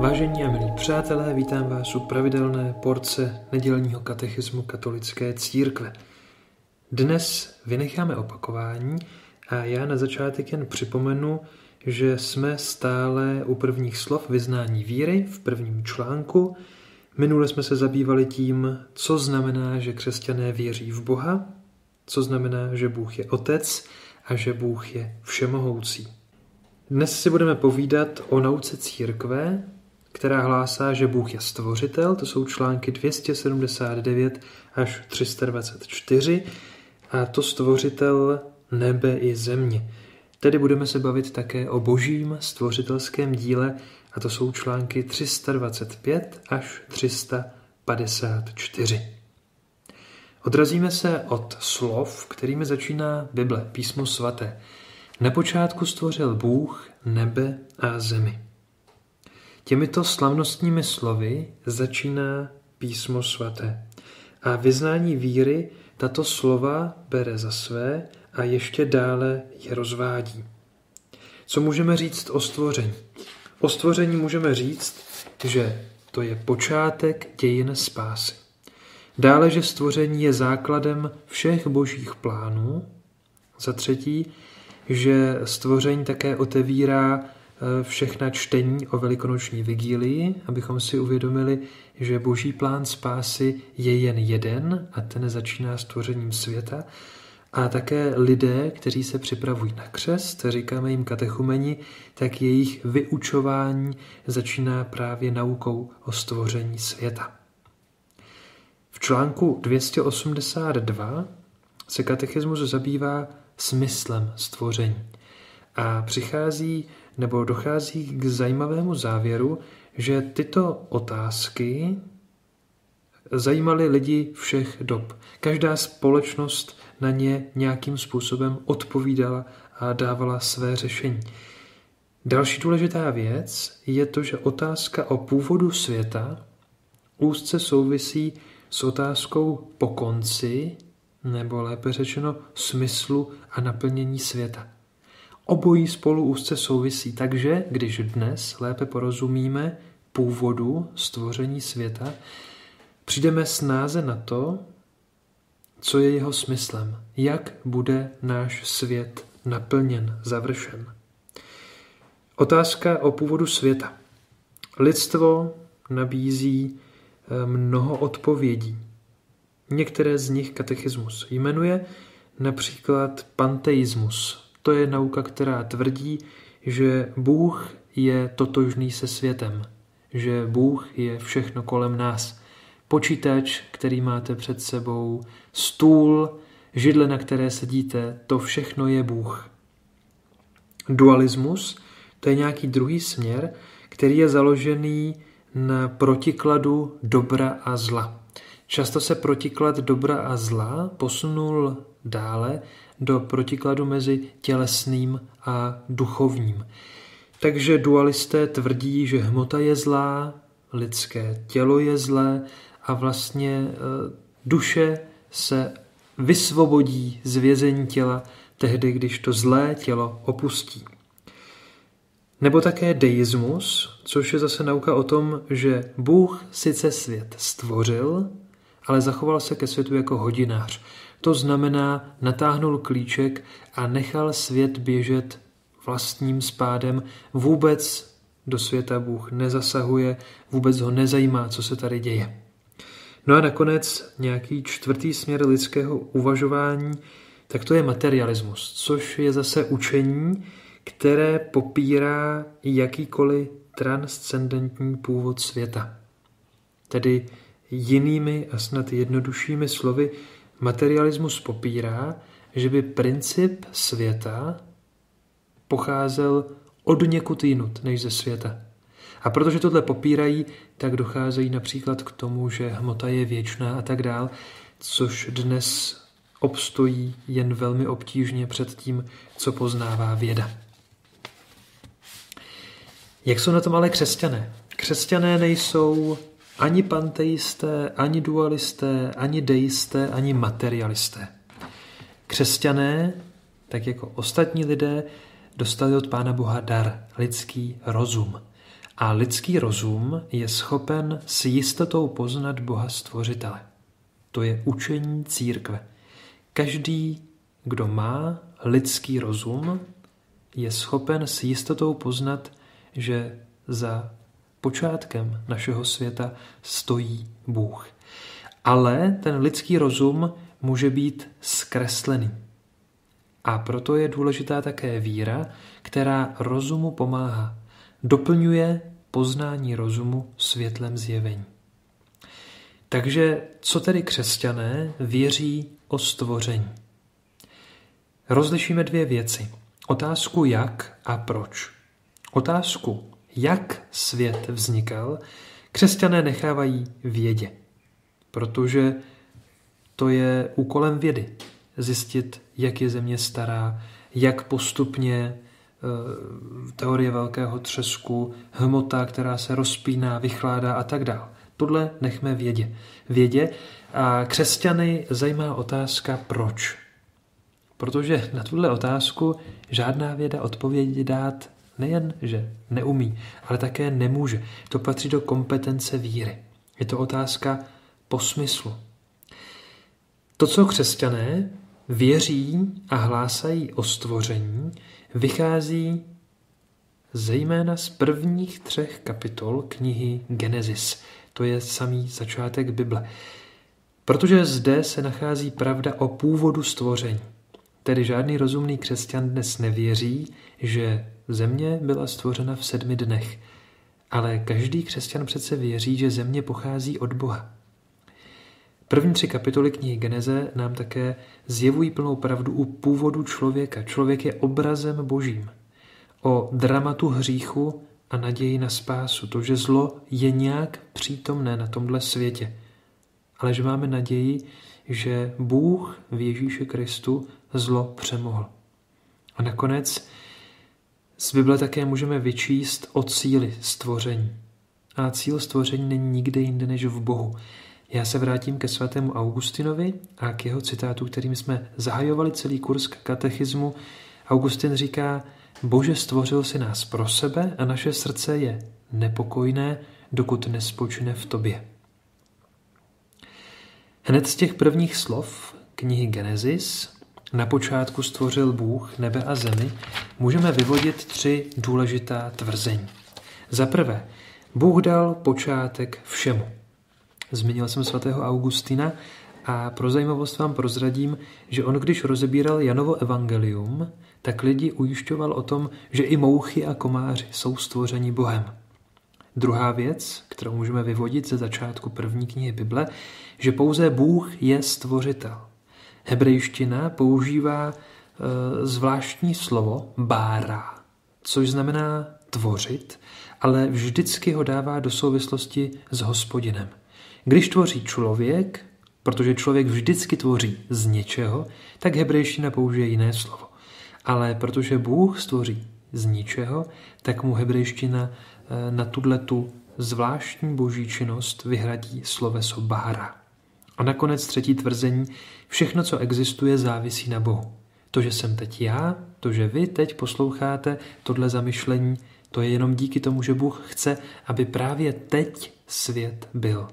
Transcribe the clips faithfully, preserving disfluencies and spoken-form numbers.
Vážení a milí přátelé, vítám vás u pravidelné porce nedělního katechismu katolické církve. Dnes vynecháme opakování a já na začátek jen připomenu, že jsme stále u prvních slov vyznání víry v prvním článku. Minule jsme se zabývali tím, co znamená, že křesťané věří v Boha, co znamená, že Bůh je Otec a že Bůh je všemohoucí. Dnes si budeme povídat o nauce církve, která hlásá, že Bůh je stvořitel, to jsou články dvě stě sedmdesát devět až tři sta dvacet čtyři, a to stvořitel nebe i země. Tedy budeme se bavit také o božím stvořitelském díle, a to jsou články tři sta dvacet pět až tři sta padesát čtyři. Odrazíme se od slov, kterými začíná Bible, písmo svaté. Na počátku stvořil Bůh nebe a zemi. Těmito slavnostními slovy začíná písmo svaté. A vyznání víry tato slova bere za své a ještě dále je rozvádí. Co můžeme říct o stvoření? O stvoření můžeme říct, že to je počátek dějin spásy. Dále, že stvoření je základem všech božích plánů. Za třetí, že stvoření také otevírá všechna čtení o velikonoční vigílii, abychom si uvědomili, že boží plán spásy je jen jeden a ten začíná stvořením světa. A také lidé, kteří se připravují na křest, říkáme jim katechumeni, tak jejich vyučování začíná právě naukou o stvoření světa. V článku dvě stě osmdesát dva se katechismus zabývá smyslem stvoření a přichází nebo dochází k zajímavému závěru, že tyto otázky zajímaly lidi všech dob. Každá společnost na ně nějakým způsobem odpovídala a dávala své řešení. Další důležitá věc je to, že otázka o původu světa úzce souvisí s otázkou po konci, nebo lépe řečeno smyslu a naplnění světa. Obojí spolu úzce souvisí, takže když dnes lépe porozumíme původu stvoření světa, přijdeme snáze na to, co je jeho smyslem, jak bude náš svět naplněn, završen. Otázka o původu světa. Lidstvo nabízí mnoho odpovědí. Některé z nich katechismus jmenuje, například panteismus. To je nauka, která tvrdí, že Bůh je totožný se světem, že Bůh je všechno kolem nás. Počítač, který máte před sebou, stůl, židle, na které sedíte, to všechno je Bůh. Dualismus, to je nějaký druhý směr, který je založený na protikladu dobra a zla. Často se protiklad dobra a zla posunul dále do protikladu mezi tělesným a duchovním. Takže dualisté tvrdí, že hmota je zlá, lidské tělo je zlé a vlastně duše se vysvobodí z vězení těla tehdy, když to zlé tělo opustí. Nebo také deismus, což je zase nauka o tom, že Bůh sice svět stvořil, ale zachoval se ke světu jako hodinář. To znamená, natáhnul klíček a nechal svět běžet vlastním spádem. Vůbec do světa Bůh nezasahuje, vůbec ho nezajímá, co se tady děje. No a nakonec nějaký čtvrtý směr lidského uvažování, tak to je materialismus, což je zase učení, které popírá jakýkoliv transcendentní původ světa. Tedy jinými a snad jednoduššími slovy, materialismus popírá, že by princip světa pocházel od někud jinut než ze světa. A protože tohle popírají, tak docházejí například k tomu, že hmota je věčná a tak dál, což dnes obstojí jen velmi obtížně před tím, co poznává věda. Jak jsou na tom ale křesťané? Křesťané nejsou ani panteisté, ani dualisté, ani deisté, ani materialisté. Křesťané, tak jako ostatní lidé, dostali od Pána Boha dar, lidský rozum. a lidský rozum je schopen s jistotou poznat Boha Stvořitele. To je učení církve. Každý, kdo má lidský rozum, je schopen s jistotou poznat, že za počátkem našeho světa stojí Bůh. Ale ten lidský rozum může být zkreslený. A proto je důležitá také víra, která rozumu pomáhá. Doplňuje poznání rozumu světlem zjevení. Takže co tedy křesťané věří o stvoření? Rozlišíme dvě věci. Otázku jak a proč. Otázku, jak svět vznikal, křesťané nechávají vědě, protože to je úkolem vědy. Zjistit, jak je země stará, jak postupně e, teorie velkého třesku, hmota, která se rozpíná, vychládá a tak dále. Tohle nechme vědě. Vědě a křesťany zajímá otázka proč. Protože na tuhle otázku žádná věda odpovědi dát nejen, že neumí, ale také nemůže. To patří do kompetence víry. Je to otázka po smyslu. To, co křesťané věří a hlásají o stvoření, vychází zejména z prvních třech kapitol knihy Genesis. To je samý začátek Bible. Protože zde se nachází pravda o původu stvoření. Tedy žádný rozumný křesťan dnes nevěří, že země byla stvořena v sedmi dnech. Ale každý křesťan přece věří, že země pochází od Boha. První tři kapitoly knihy Geneze nám také zjevují plnou pravdu u původu člověka. Člověk je obrazem Božím. O dramatu hříchu a naději na spásu. To, že zlo je nějak přítomné na tomhle světě. Ale že máme naději, že Bůh v Ježíši Kristu zlo přemohl. A nakonec z Bible také můžeme vyčíst o cíli stvoření. A cíl stvoření není nikde jinde než v Bohu. Já se vrátím ke svatému Augustinovi a k jeho citátu, kterým jsme zahajovali celý kurz katechismu. Augustin říká, Bože stvořil si nás pro sebe a naše srdce je nepokojné, dokud nespočine v tobě. Hned z těch prvních slov knihy Genesis, na počátku stvořil Bůh nebe a zemi, můžeme vyvodit tři důležitá tvrzení. Za prvé, Bůh dal počátek všemu. Zmínil jsem svatého Augustina a pro zajímavost vám prozradím, že on, když rozebíral Janovo evangelium, tak lidi ujišťoval o tom, že i mouchy a komáři jsou stvořeni Bohem. Druhá věc, kterou můžeme vyvodit ze začátku první knihy Bible, že pouze Bůh je stvořitel. Hebrejština používá e, zvláštní slovo bára, což znamená tvořit, ale vždycky ho dává do souvislosti s Hospodinem. Když tvoří člověk, protože člověk vždycky tvoří z něčeho, tak hebrejština použije jiné slovo. Ale protože Bůh stvoří z ničeho, tak mu hebrejština na tuto zvláštní boží činnost vyhradí sloveso bára. A nakonec třetí tvrzení, všechno, co existuje, závisí na Bohu. To, že jsem teď já, to, že vy teď posloucháte tohle zamyšlení, to je jenom díky tomu, že Bůh chce, aby právě teď svět byl.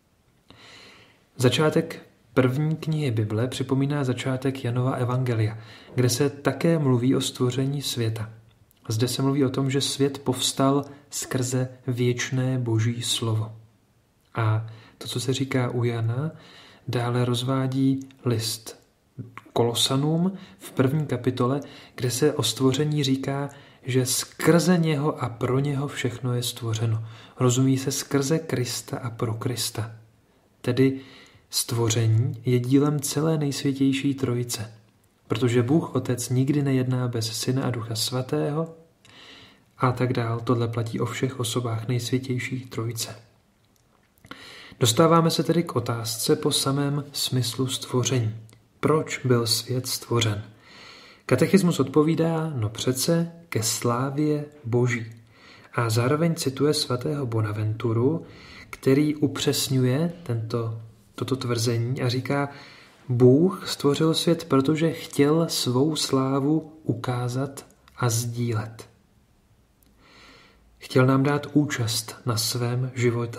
Začátek první knihy Bible připomíná začátek Janova evangelia, kde se také mluví o stvoření světa. Zde se mluví o tom, že svět povstal skrze věčné boží slovo. A to, co se říká u Jana, dále rozvádí list Kolosanům v první kapitole, kde se o stvoření říká, že skrze něho a pro něho všechno je stvořeno. Rozumí se skrze Krista a pro Krista. Tedy stvoření je dílem celé nejsvětější trojice, protože Bůh Otec nikdy nejedná bez Syna a Ducha Svatého a tak dál. Tohle platí o všech osobách nejsvětější trojice. Dostáváme se tedy k otázce po samém smyslu stvoření. Proč byl svět stvořen? Katechismus odpovídá, no přece ke slávě Boží. A zároveň cituje svatého Bonaventuru, který upřesňuje tento, toto tvrzení a říká, Bůh stvořil svět, protože chtěl svou slávu ukázat a sdílet. Chtěl nám dát účast na svém životě.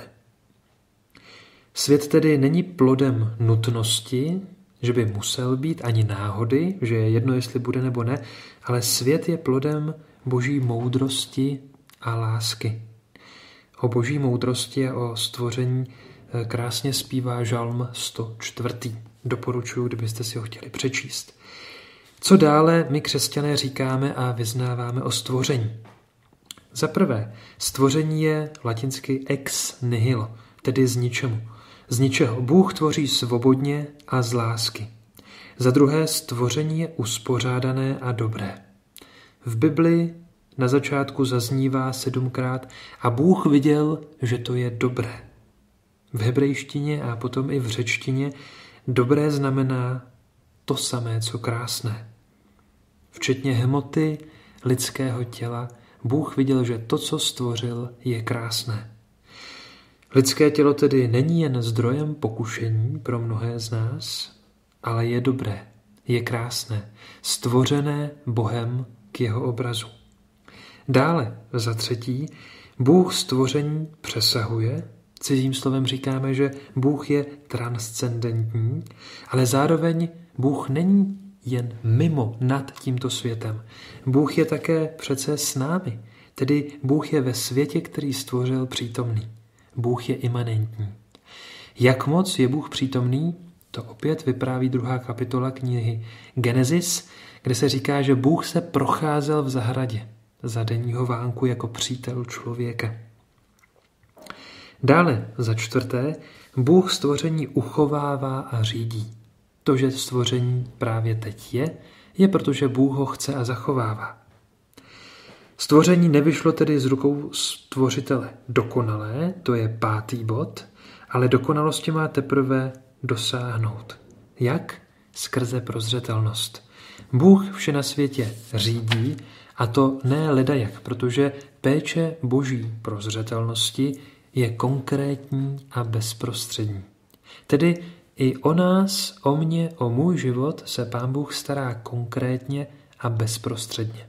Svět tedy není plodem nutnosti, že by musel být, ani náhody, že je jedno, jestli bude nebo ne, ale svět je plodem boží moudrosti a lásky. O boží moudrosti a o stvoření krásně zpívá Žalm sto čtyři. Doporučuji, kdybyste si ho chtěli přečíst. Co dále my křesťané říkáme a vyznáváme o stvoření? Za prvé, stvoření je latinsky ex nihilo, tedy z ničemu. Z ničeho. Bůh tvoří svobodně a z lásky. Za druhé, stvoření je uspořádané a dobré. V Bibli na začátku zaznívá sedmkrát a Bůh viděl, že to je dobré. V hebrejštině a potom i v řečtině dobré znamená to samé, co krásné. Včetně hmoty lidského těla, Bůh viděl, že to, co stvořil, je krásné. Lidské tělo tedy není jen zdrojem pokušení pro mnohé z nás, ale je dobré, je krásné, stvořené Bohem k jeho obrazu. Dále, za třetí, Bůh stvoření přesahuje. Cizím slovem říkáme, že Bůh je transcendentní, ale zároveň Bůh není jen mimo nad tímto světem. Bůh je také přece s námi, tedy Bůh je ve světě, který stvořil, přítomný. Bůh je imanentní. Jak moc je Bůh přítomný, to opět vypráví druhá kapitola knihy Genesis, kde se říká, že Bůh se procházel v zahradě za denního vánku jako přítel člověka. Dále, za čtvrté, Bůh stvoření uchovává a řídí. To, že stvoření právě teď je, je protože Bůh ho chce a zachovává. Stvoření nevyšlo tedy z rukou stvořitele dokonalé, to je pátý bod, ale dokonalosti má teprve dosáhnout. Jak? Skrze prozřetelnost. Bůh vše na světě řídí, a to ne ledajak, protože péče boží prozřetelnosti je konkrétní a bezprostřední. Tedy i o nás, o mě, o můj život se Pán Bůh stará konkrétně a bezprostředně.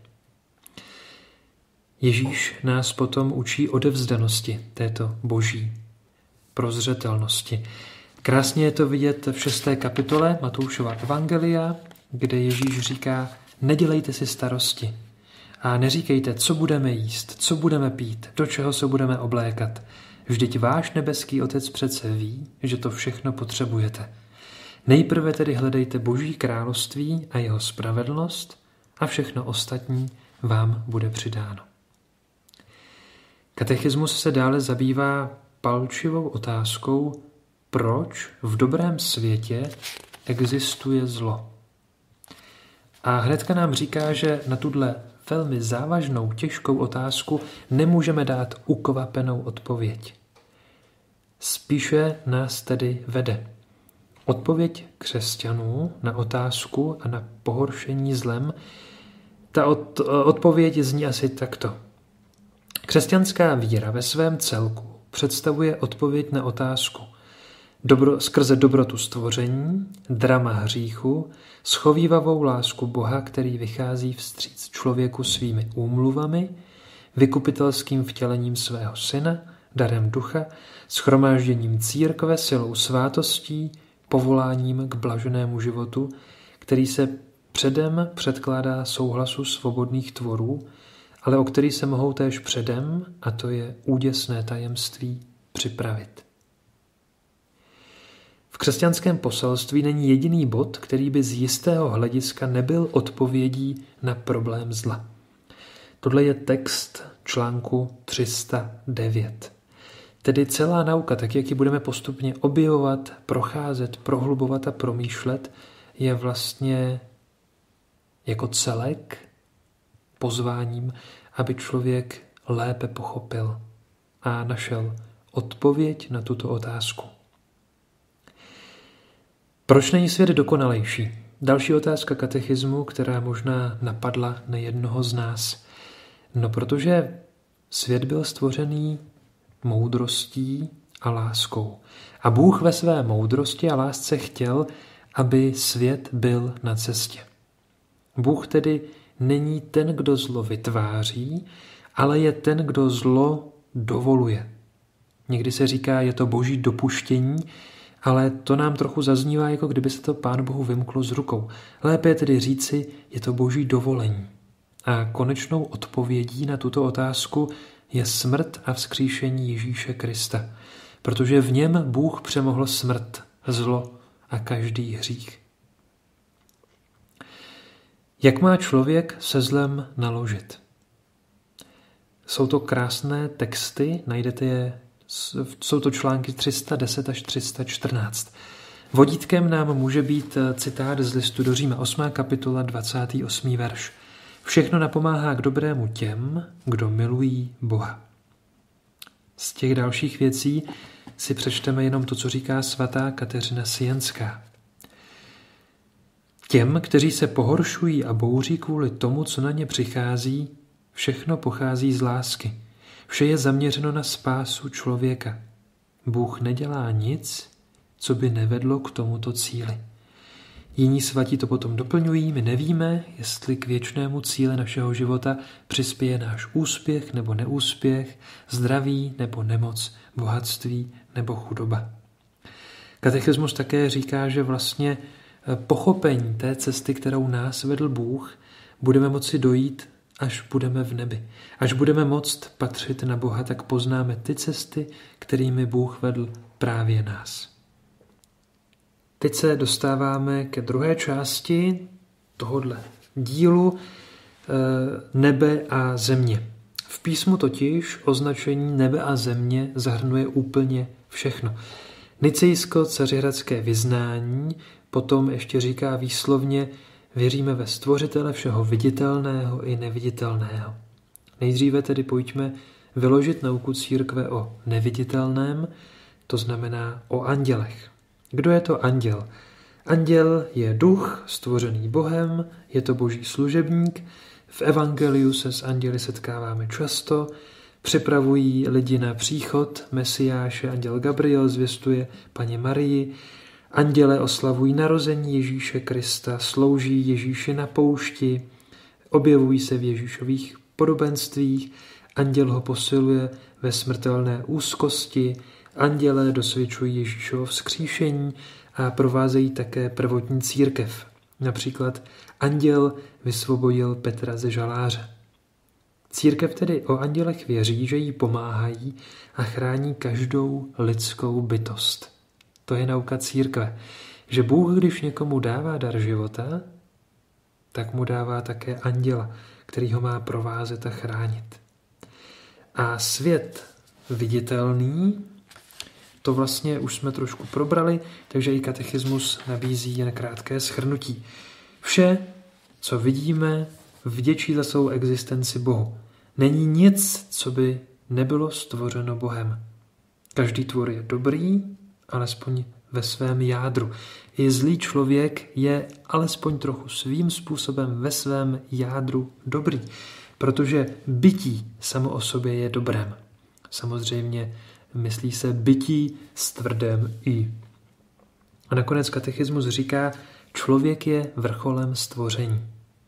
Ježíš nás potom učí odevzdanosti této boží prozřetelnosti. Krásně je to vidět v šesté kapitole Matoušova evangelia, kde Ježíš říká, nedělejte si starosti a neříkejte, co budeme jíst, co budeme pít, do čeho se budeme oblékat. Vždyť váš nebeský Otec přece ví, že to všechno potřebujete. Nejprve tedy hledejte Boží království a jeho spravedlnost a všechno ostatní vám bude přidáno. Katechismus se dále zabývá palčivou otázkou, proč v dobrém světě existuje zlo. A hnedka nám říká, že na tuhle velmi závažnou, těžkou otázku nemůžeme dát ukvapenou odpověď. Spíše nás tedy vede. Odpověď křesťanů na otázku a na pohoršení zlem, ta od, odpověď zní asi takto. Křesťanská víra ve svém celku představuje odpověď na otázku dobro, skrze dobrotu stvoření, drama hříchu, schovívavou lásku Boha, který vychází vstříc člověku svými úmluvami, vykupitelským vtělením svého syna, darem ducha, shromážděním církve, silou svátostí, povoláním k blaženému životu, který se předem předkládá souhlasu svobodných tvorů, ale o který se mohou též předem, a to je úděsné tajemství, připravit. V křesťanském poselství není jediný bod, který by z jistého hlediska nebyl odpovědí na problém zla. Tohle je text článku tři sta devět. Tedy celá nauka, tak jak ji budeme postupně objevovat, procházet, prohlubovat a promýšlet, je vlastně jako celek pozváním, aby člověk lépe pochopil a našel odpověď na tuto otázku. Proč není svět dokonalejší? Další otázka katechismu, která možná napadla nejednoho z nás. No protože svět byl stvořený moudrostí a láskou. A Bůh ve své moudrosti a lásce chtěl, aby svět byl na cestě. Bůh tedy není ten, kdo zlo vytváří, ale je ten, kdo zlo dovoluje. Někdy se říká, je to boží dopuštění, ale to nám trochu zaznívá, jako kdyby se to Pánu Bohu vymklo z rukou. Lépe je tedy říci, je to boží dovolení. A konečnou odpovědí na tuto otázku je smrt a vzkříšení Ježíše Krista, protože v něm Bůh přemohl smrt, zlo a každý hřích. Jak má člověk se zlem naložit? Jsou to krásné texty, najdete je, jsou to články tři sta deset až tři sta čtrnáct. Vodítkem nám může být citát z listu do Říma, osmá kapitola, dvacátý osmý verš. Všechno napomáhá k dobrému těm, kdo milují Boha. Z těch dalších věcí si přečteme jenom to, co říká svatá Kateřina Sienská. Těm, kteří se pohoršují a bouří kvůli tomu, co na ně přichází, všechno pochází z lásky. Vše je zaměřeno na spásu člověka. Bůh nedělá nic, co by nevedlo k tomuto cíli. Jiní svatí to potom doplňují, my nevíme, jestli k věčnému cíli našeho života přispěje náš úspěch nebo neúspěch, zdraví nebo nemoc, bohatství nebo chudoba. Katechismus také říká, že vlastně pochopení té cesty, kterou nás vedl Bůh, budeme moci dojít, až budeme v nebi. Až budeme moct patřit na Boha, tak poznáme ty cesty, kterými Bůh vedl právě nás. Teď se dostáváme ke druhé části tohodle dílu nebe a země. V písmu totiž označení nebe a země zahrnuje úplně všechno. Nicejsko-cařihradské vyznání potom ještě říká výslovně, věříme ve Stvořitele všeho viditelného i neviditelného. Nejdříve tedy pojďme vyložit nauku církve o neviditelném, to znamená o andělech. Kdo je to anděl? Anděl je duch stvořený Bohem, je to boží služebník. V evangeliu se s anděli setkáváme často, připravují lidi na příchod Mesiáše, anděl Gabriel zvěstuje Panně Marii, anděle oslavují narození Ježíše Krista, slouží Ježíši na poušti, objevují se v Ježíšových podobenstvích, anděl ho posiluje ve smrtelné úzkosti, anděle dosvědčují Ježíšovo vzkříšení a provázejí také prvotní církev. Například anděl vysvobodil Petra ze žaláře. Církev tedy o andělech věří, že jí pomáhají a chrání každou lidskou bytost. To je nauka církve, že Bůh, když někomu dává dar života, tak mu dává také anděla, který ho má provázet a chránit. A svět viditelný, to vlastně už jsme trošku probrali, takže i katechismus nabízí jen krátké shrnutí. Vše, co vidíme, vděčí za svou existenci Bohu. Není nic, co by nebylo stvořeno Bohem. Každý tvor je dobrý, alespoň ve svém jádru. I zlý člověk je alespoň trochu svým způsobem ve svém jádru dobrý, protože bytí samo o sobě je dobrem. Samozřejmě myslí se bytí s tvrdém i. A nakonec katechismus říká, člověk je vrcholem stvoření.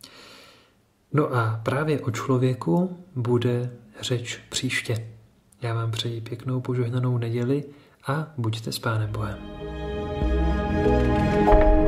No a právě o člověku bude řeč příště. Já vám přeji pěknou požehnanou neděli a buďte s Pánem Bohem.